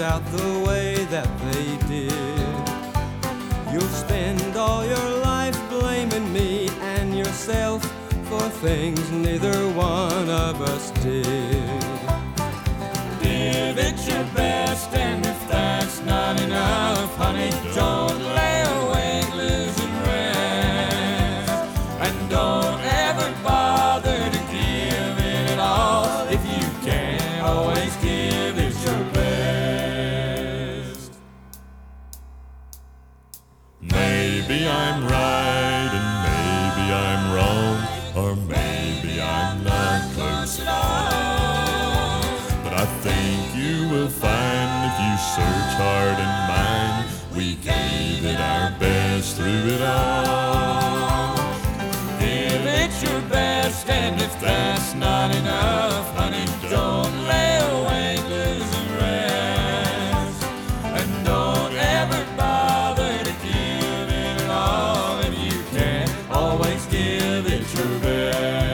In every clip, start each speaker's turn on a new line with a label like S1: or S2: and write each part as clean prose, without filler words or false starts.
S1: out the way that they did. You'll spend all your life blaming me and yourself for things neither one of us did.
S2: Give it your best, and if that's not enough, honey, don't lay awake losing rest. And don't ever bother to give it at all. If you can, always give it your best. Maybe I'm right and maybe I'm wrong, or maybe I'm not close at all. But I think you will find if you search hard and mind, we gave it our best through it all. Give it your best, and if that's not enough, honey, don't lay awake losing rest. And don't ever bother to give it at all. If you can, always give it your best.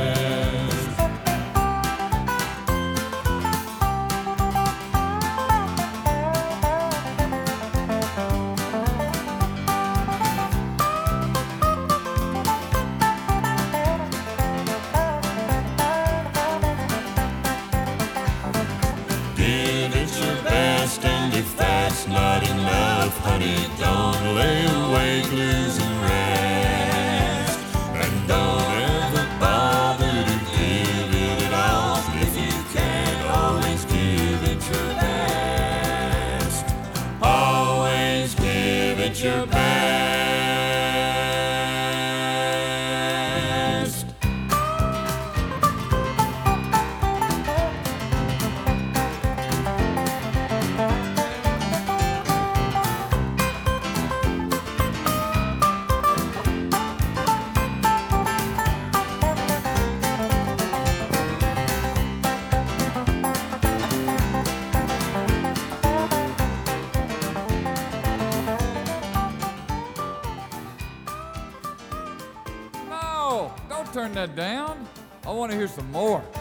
S2: Give it your best, and if that's not enough, honey, don't lay awake losing rest. And don't ever bother to give it at all. If you can, always give it your best. Always give it your best.
S3: No, don't turn that down. I want to hear some more.